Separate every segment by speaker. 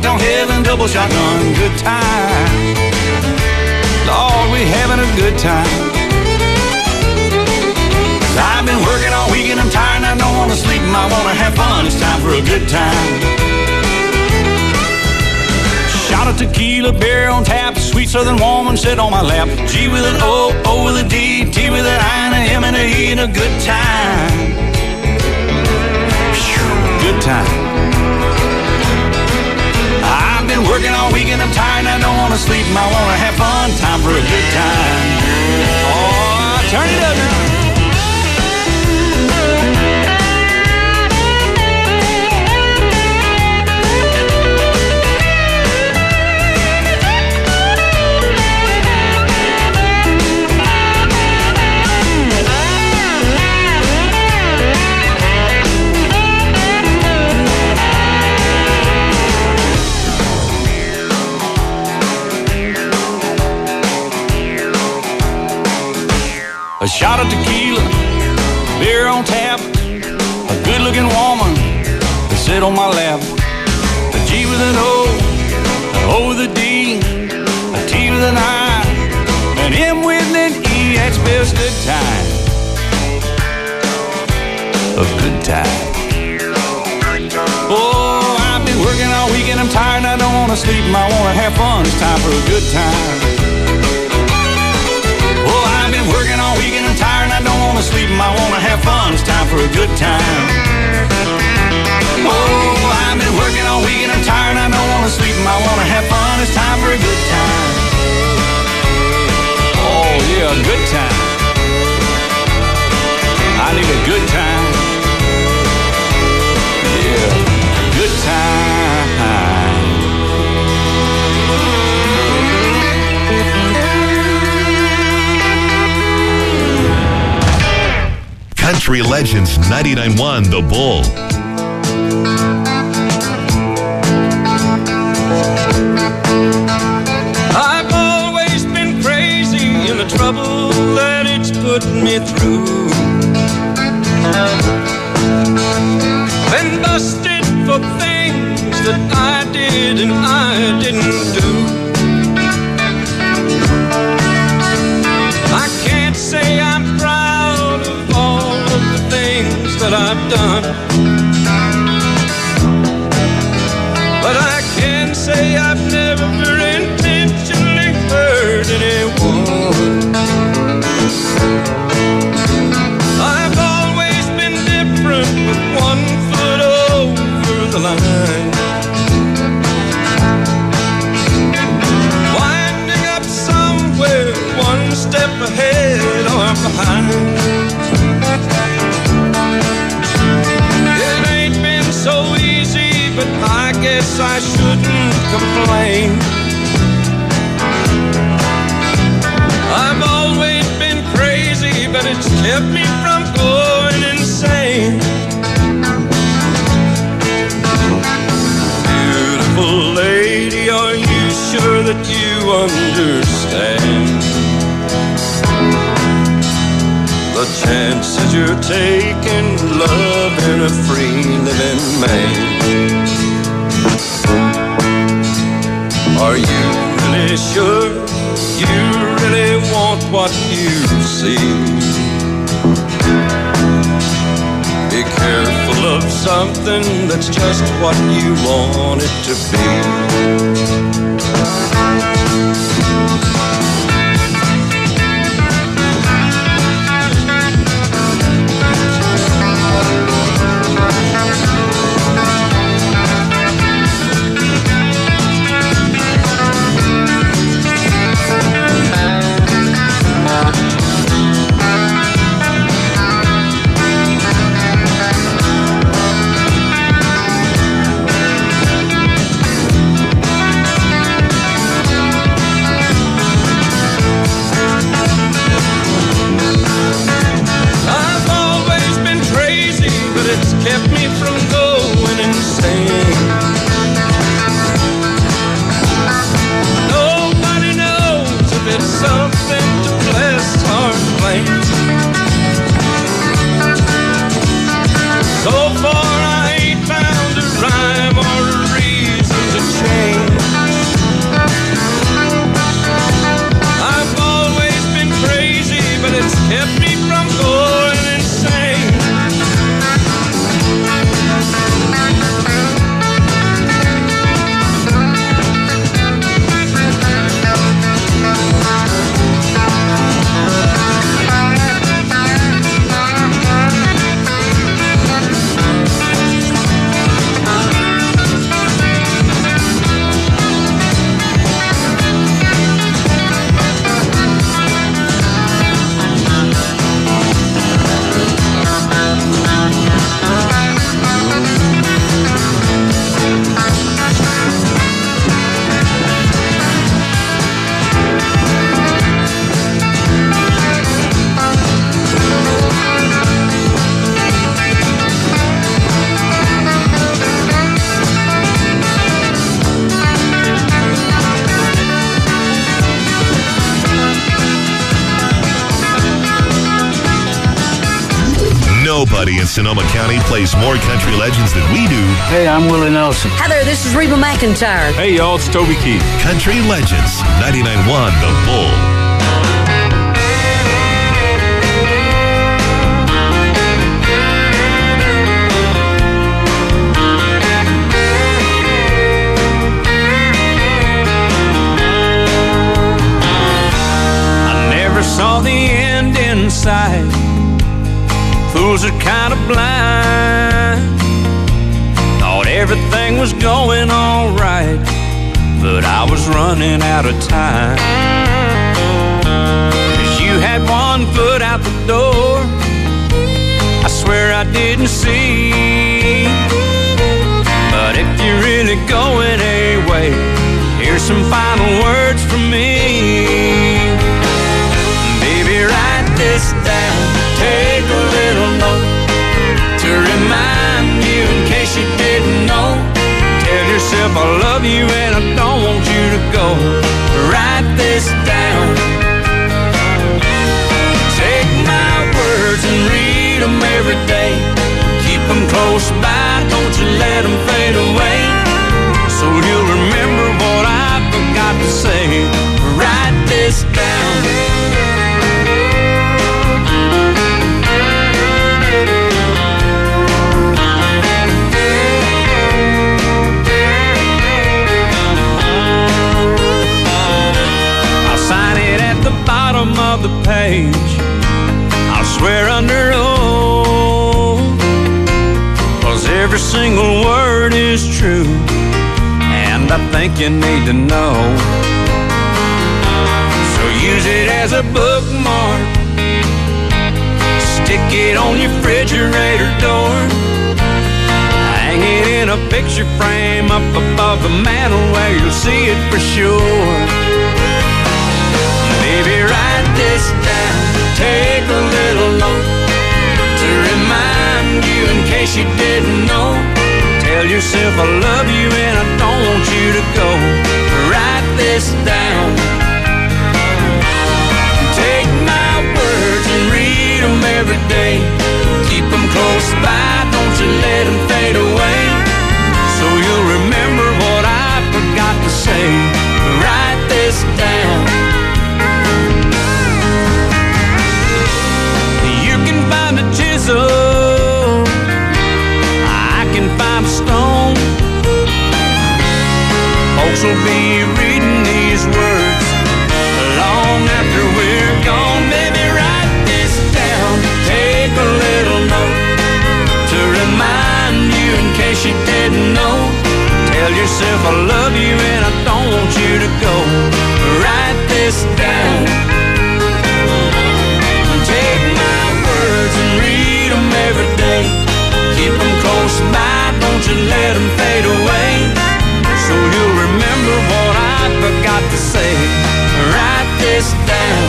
Speaker 1: straight to heaven, double shotgun, good time. Lord, we having a good time. I've been working all week and I'm tired and I don't want to sleep and I want to have fun. It's time for a good time. Shot of tequila, beer on tap, sweet southern woman sit on my lap. G with an O, O with a D, T with an I and a M and a E and a good time. Good time. I've been working all week and I'm tired and I don't want to sleep and I want to have fun. Time for a good time. Oh, turn it up now. A shot of tequila, beer on tap, a good-looking woman to sit on my lap. A G with an O, an O with a D, a T with an I, an M with an E, that spells good time. A good time. Oh, I've been working all week and I'm tired and I don't want to sleep and I want to have fun. It's time for a good time. Working all week and I'm tired and I don't want to sleep and I want to have fun. It's time for a good time. Oh, I've been working all week and I'm tired and I don't want to sleep and I want to have fun. It's time for a good time. Oh, yeah, a good time. I need a good time. Yeah, good time.
Speaker 2: Country Legends 99.1 The Bull.
Speaker 3: I've always been crazy in the trouble that it's put me through. Been busted for things that I did and I didn't do. I can't say I'm proud of all of the things that I've done, but I can say I've never intentionally hurt anyone. I've always been different with 1 foot over the line, winding up somewhere 1 step ahead or behind. It ain't been so easy, but I guess I shouldn't complain. I've always been crazy, but it's kept me from going insane. Beautiful lady, are you sure that you understand the chances you're taking, loving a free living man? Are you really sure you really want what you see? Be careful of something that's just what you want it to be.
Speaker 2: Nobody in Sonoma County plays more country legends than we do.
Speaker 4: Hey, I'm Willie Nelson.
Speaker 5: Hi there, this is Reba McEntire.
Speaker 6: Hey, y'all, it's Toby Keith.
Speaker 2: Country Legends, 99.1 The Bull.
Speaker 1: Saw the end in sight. Fools are kind of blind. Thought everything was going all right, but I was running out of time. 'Cause you had one foot out the door, I swear I didn't see. But if you're really going away, here's some final words from me. Write this down, take a little note to remind you in case you didn't know. Tell yourself I love you and I don't want you to go. Write this down. Take my words and read them every day. Keep them close by, don't you let them fade away. So you'll remember what I forgot to say. Write this down. Of the page, I'll swear under oath, 'cause every single word is true, and I think you need to know. So use it as a bookmark, stick it on your refrigerator door, hang it in a picture frame up above the mantle where you'll see it for sure. Baby, write this down, take a little note to remind you in case you didn't know. Tell yourself I love you and I don't want you to go. Write this down. Take my words and read them every day. Keep them close by, don't you let them fade away. So you'll remember what I forgot to say. Write this down. Find a chisel, I can find a stone. Folks will be reading these words long after we're gone. Baby, write this down, take a little note to remind you in case you didn't know. Tell yourself I love you and I don't want you to go. Write this down. Take my words and read them every day. Keep them close by, don't you let them fade away. So you'll remember what I forgot to say. Write this down.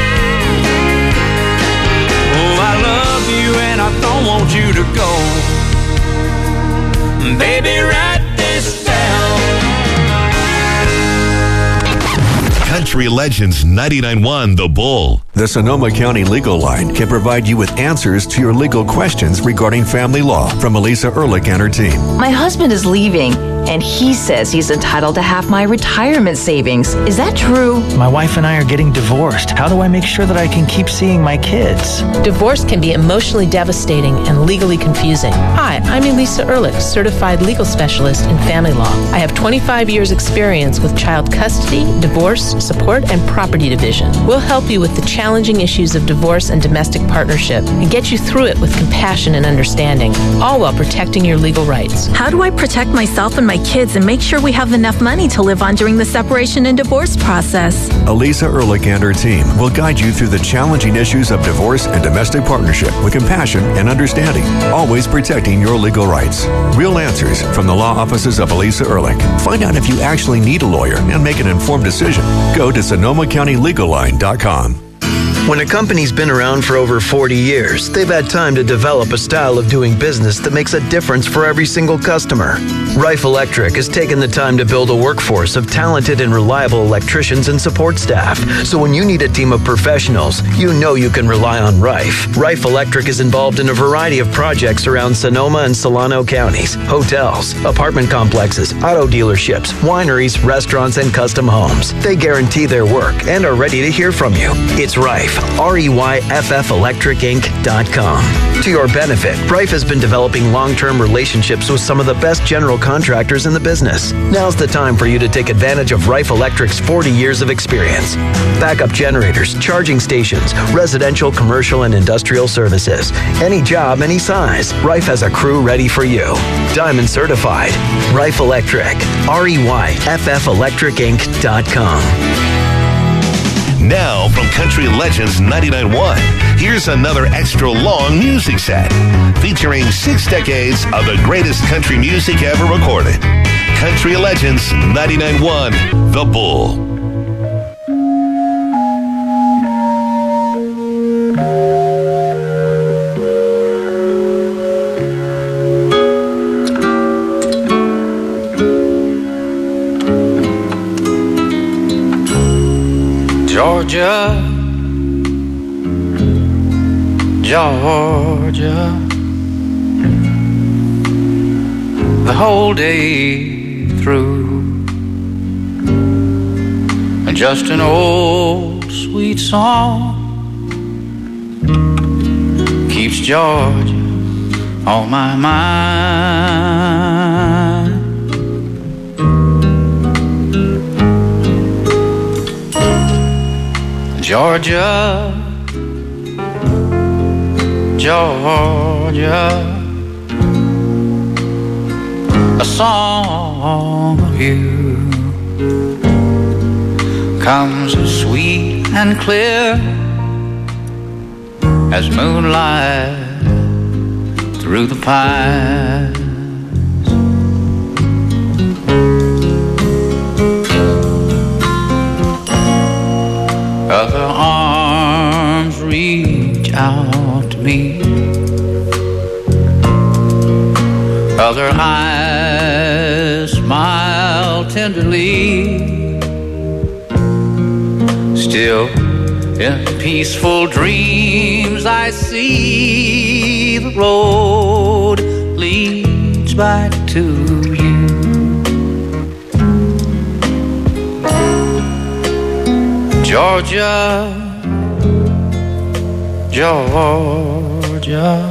Speaker 1: Oh, I love you and I don't want you to go. Baby, write this down.
Speaker 2: Country Legends 99.1 The Bull.
Speaker 7: The Sonoma County Legal Line can provide you with answers to your legal questions regarding family law from Elisa Ehrlich and her team.
Speaker 8: My husband is leaving, and he says he's entitled to half my retirement savings. Is that true?
Speaker 9: My wife and I are getting divorced. How do I make sure that I can keep seeing my kids?
Speaker 10: Divorce can be emotionally devastating and legally confusing. Hi, I'm Elisa Ehrlich, certified legal specialist in family law. I have 25 years experience with child custody, divorce, support, and property division. We'll help you with the challenging issues of divorce and domestic partnership and get you through it with compassion and understanding, all while protecting your legal rights.
Speaker 11: How do I protect myself and my kids and make sure we have enough money to live on during the separation and divorce process?
Speaker 7: Elisa Ehrlich and her team will guide you through the challenging issues of divorce and domestic partnership with compassion and understanding, always protecting your legal rights. Real answers from the law offices of Elisa Ehrlich. Find out if you actually need a lawyer and make an informed decision. Go to SonomaCountyLegalLine.com.
Speaker 4: When a company's been around for over 40 years, they've had time to develop a style of doing business that makes a difference for every single customer. Rife Electric has taken the time to build a workforce of talented and reliable electricians and support staff. So when you need a team of professionals, you know you can rely on Rife. Rife Electric is involved in a variety of projects around Sonoma and Solano counties, hotels, apartment complexes, auto dealerships, wineries, restaurants, and custom homes. They guarantee their work and are ready to hear from you. It's Rife. REYFFelectricinc.com. To your benefit, Rife has been developing long-term relationships with some of the best general contractors in the business. Now's the time for you to take advantage of Rife Electric's 40 years of experience. Backup generators, charging stations, residential, commercial, and industrial services. Any job, any size, Rife has a crew ready for you. Diamond certified. Rife Electric. REYFFelectricinc.com.
Speaker 2: Now, from Country Legends 99.1, here's another extra long music set featuring 6 decades of the greatest country music ever recorded. Country Legends 99.1, The Bull.
Speaker 1: Georgia, Georgia, the whole day through, and just an old sweet song keeps Georgia on my mind. Georgia, Georgia, a song of you comes as sweet and clear as moonlight through the pines. Other arms reach out to me, other eyes smile tenderly. Still in peaceful dreams I see the road leads back to you. Georgia, Georgia,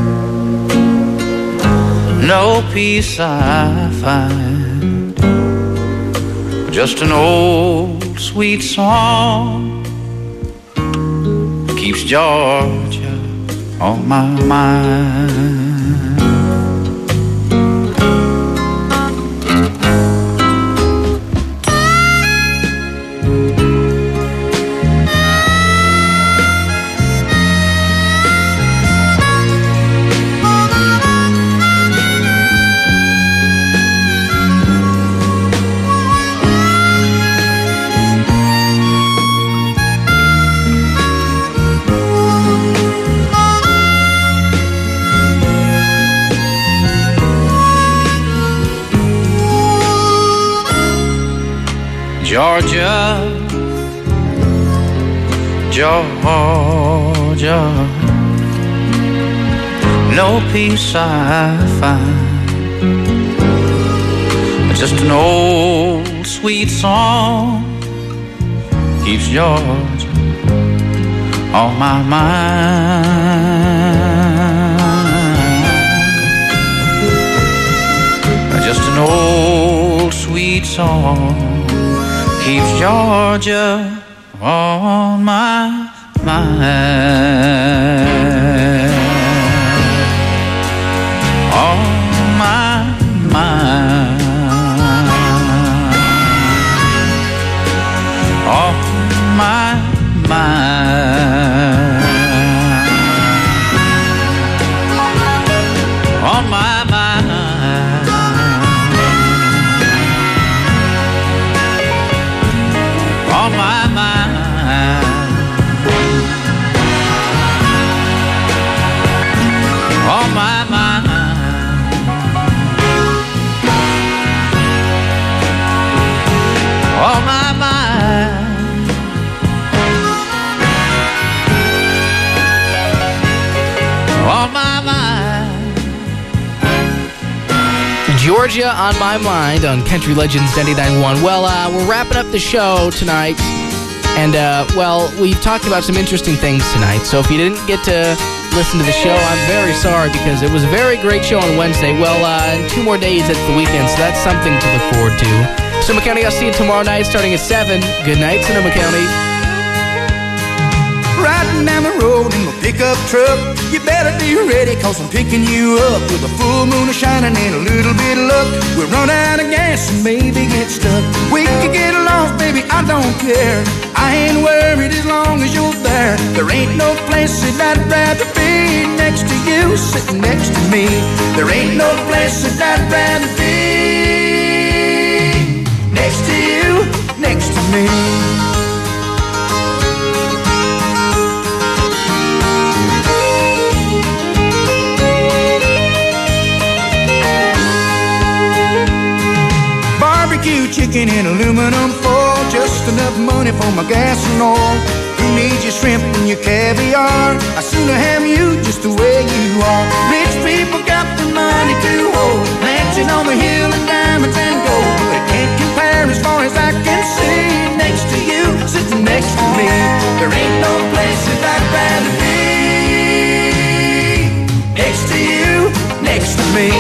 Speaker 1: no peace I find, just an old sweet song keeps Georgia on my mind. Georgia, Georgia, no peace I find, just an old sweet song keeps Georgia on my mind. Just an old sweet song keeps Georgia on my mind. On my mind. On my mind. On my mind. On my mind.
Speaker 6: Georgia on my mind on Country Legends 99.1. Well, we're wrapping up the show tonight. And, we've talked about some interesting things tonight. So if you didn't get to listen to the show, I'm very sorry because it was a very great show on Wednesday. Well, in 2 more days, it's the weekend, so that's something to look forward to. Sonoma County, I'll see you tomorrow night starting at 7. Good night, Sonoma County.
Speaker 12: Riding down the road in my pickup truck, you better be ready, cause I'm picking you up with a full moon shining and a little bit of luck. We'll run out of gas and maybe get stuck. We could get lost, baby, I don't care. I ain't worried as long as you're there. There ain't no place that I'd rather be next to you, sitting next to me. There ain't no place that I'd rather be next to you, next to me. Chicken in aluminum foil, just enough money for my gas and oil. Who needs your shrimp and your caviar? I'd sooner have you just the way you are. Rich people got the money to hold, mansion on the hill and diamonds and gold, but it can't compare as far as I can see next to you, sitting next to me. There ain't no place that I'd rather be next to you, next to me.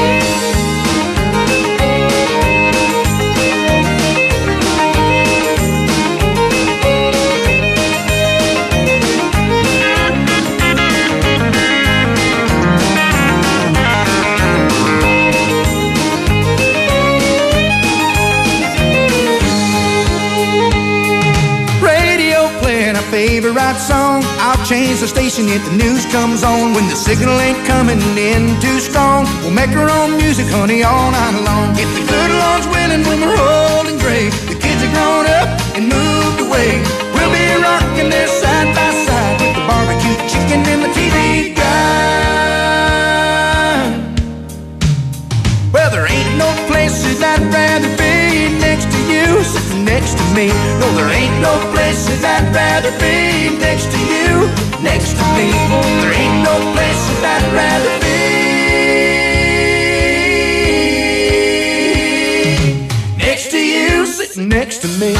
Speaker 12: Favorite song, I'll change the station if the news comes on. When the signal ain't coming in too strong, we'll make our own music, honey, all night long. If the good Lord's willing, when we're old and gray, the kids are grown up and moved away, we'll be rocking there side by side with the barbecue chicken and the TV guide. Well, there ain't no place that I'd rather be next to you, sitting next to me. No, there ain't no place that I'd rather be next to you, next to me. There ain't no place that I'd rather be next to you, sitting next to me.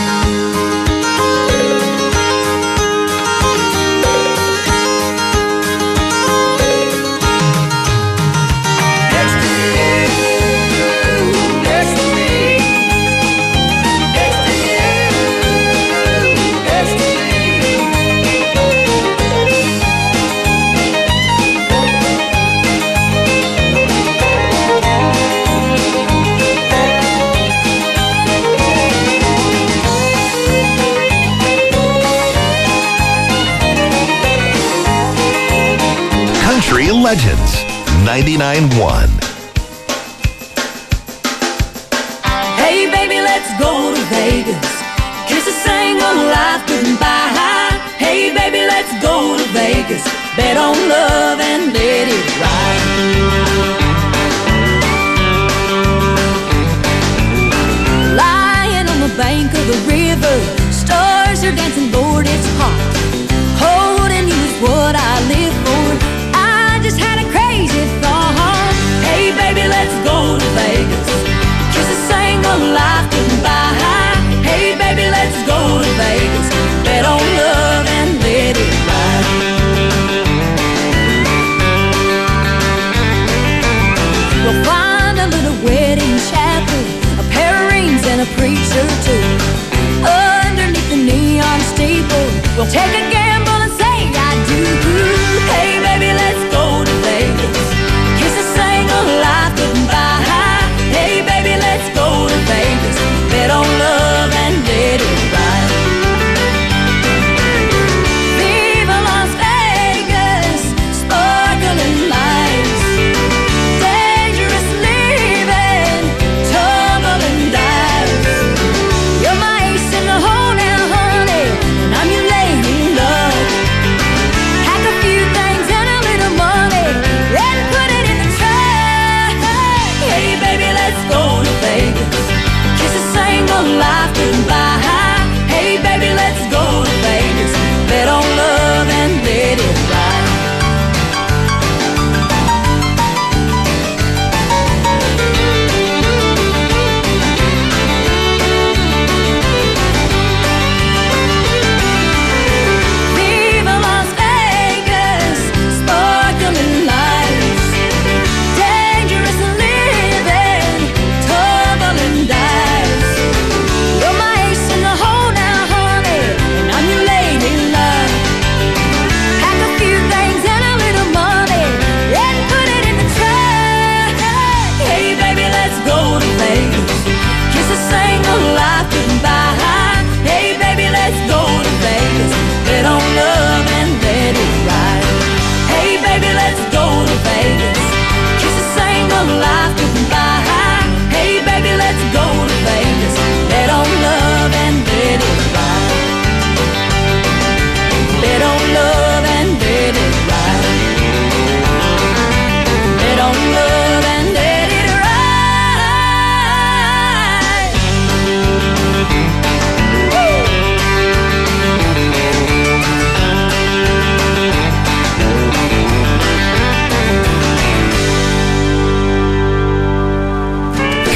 Speaker 2: Country Legends 99.1.
Speaker 13: Hey baby, let's go to Vegas. Kiss a single life goodbye. Hey baby, let's go to Vegas. Bet on love and let it ride. Lying on the bank of the river, stars are dancing, Lord, it's hot. Holding you is what I live for. Just had a crazy thought. Hey baby, let's go to Vegas. Kiss a single life goodbye. Hey baby, let's go to Vegas. Bet on love and let it ride. We'll find a little wedding chapel, a pair of rings and a preacher too. Underneath the neon steeple, we'll take a gamble and say I do. Hey baby, let's go to Vegas. Kiss a single life goodbye. Hey baby, let's go to Vegas. Bet on love and let it ride. Viva Las Vegas, sparkling lights, dangerous living, tumbling dice. You're my ace in the hole now, honey, and I'm your lady in love.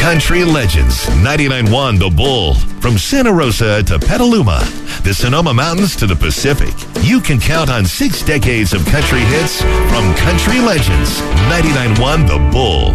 Speaker 2: Country Legends 99.1 The Bull. From Santa Rosa to Petaluma, the Sonoma Mountains to the Pacific, you can count on 6 decades of country hits from Country Legends 99.1 The Bull.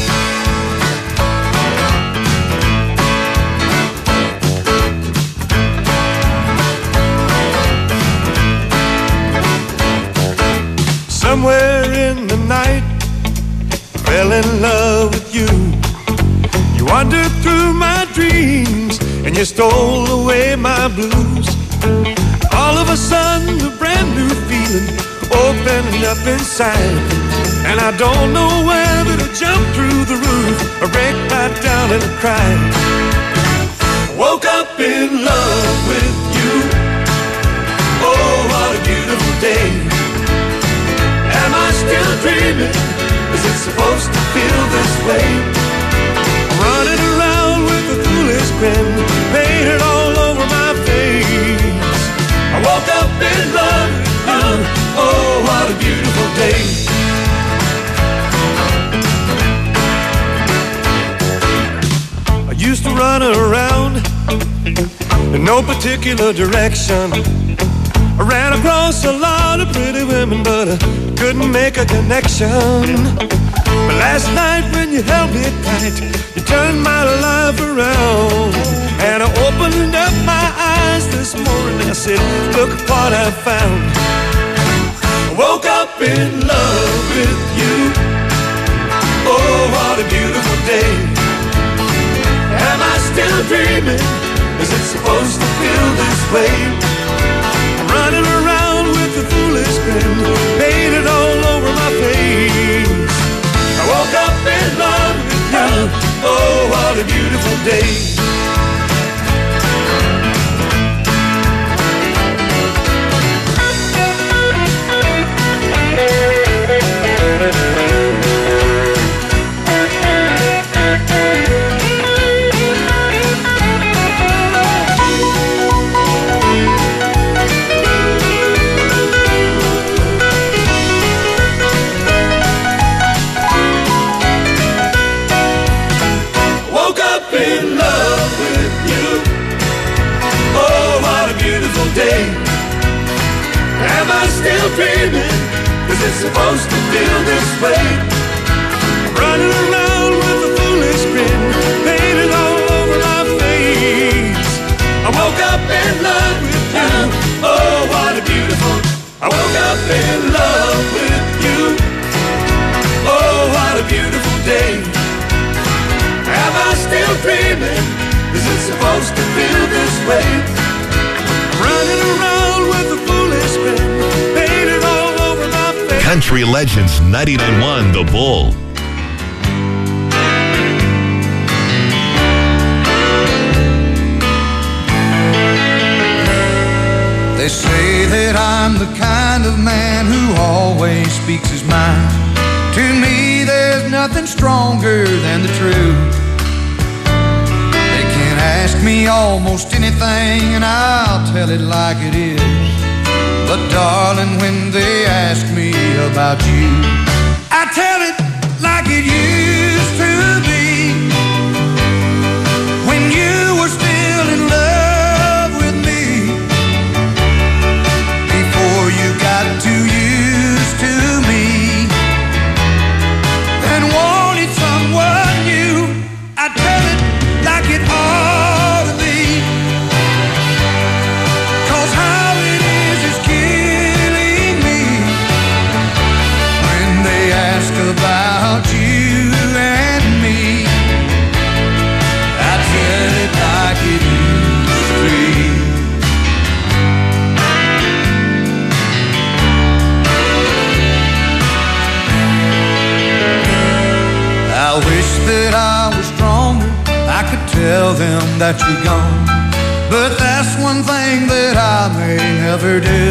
Speaker 14: Somewhere in the night, I fell in love with you. You wandered through my dreams and you stole away my blues. All of a sudden, a brand new feeling opened up inside, and I don't know whether to jump through the roof or break right down and cry. I woke up in love with you. Oh, what a beautiful day. Am I still dreaming? Is it supposed to feel this way? I'm running around with a foolish grin painted all over my face. I woke up in love with you. Oh, what a beautiful day. I used to run around in no particular direction. I ran across a lot of pretty women, but I couldn't make a connection. But last night when you held me tight, you turned my life around, and I opened up my eyes this morning and I said, look what I found. I woke up in love with you. Oh, what a beautiful day. Am I still dreaming? Is it supposed to feel this way? Running around with a foolish grin painted all over my face. I woke up in love with you. Oh, what a beautiful day. Day. Am I still dreaming? Is it supposed to feel this way? Running around with a foolish grin painted all over my face. I woke up in love with you. Oh, what a beautiful. I woke up in love with you. Oh, what a beautiful day. Am I still dreaming? Is it supposed to feel this way? Running around with a foolish grin painted all over my face.
Speaker 2: Country Legends 99.1 The Bull.
Speaker 12: They say that I'm the kind of man who always speaks his mind. To me, there's nothing stronger than the truth. Ask me almost anything and I'll tell it like it is. But darling, when they ask me about you, I tell it like it used to be. When you were still in love with me, before you got too used to me and wanted someone new, I tell it like it ought to be. 'Cause how it is killing me when they ask about you and me. I tell it like it used to be. I wish that I was stronger, I could tell them that you're gone. But that's one thing that I may never do.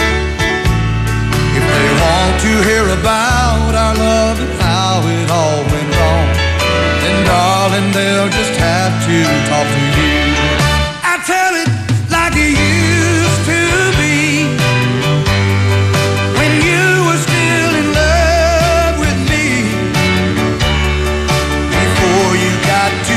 Speaker 12: If they want to hear about our love and how it all went wrong, then darling, they'll just have to talk to you. I tell it like it used to be. When you were still in love with me, before you got to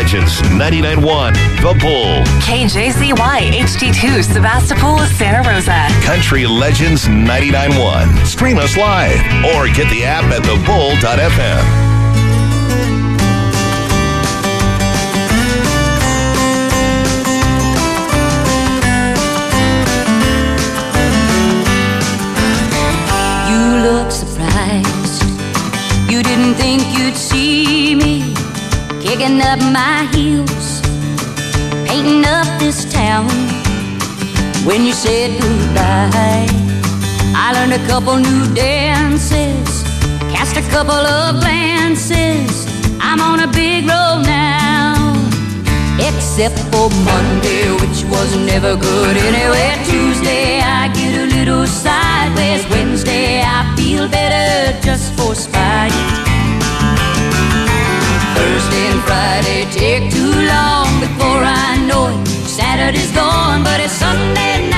Speaker 2: Legends 99.1 The Bull.
Speaker 15: KJZY HD2 Sebastopol, Santa Rosa.
Speaker 2: Country Legends 99.1. Stream us live or get the app at thebull.fm.
Speaker 13: Look surprised. You didn't think you'd see me kicking up my heels, painting up this town. When you said goodbye, I learned a couple new dances, cast a couple of glances. I'm on a big road now, except for Monday, which was never good anyway. Tuesday I get a little sideways. Wednesday I feel better just for spite. Thursday and Friday take too long before I know it. Saturday's gone, but it's Sunday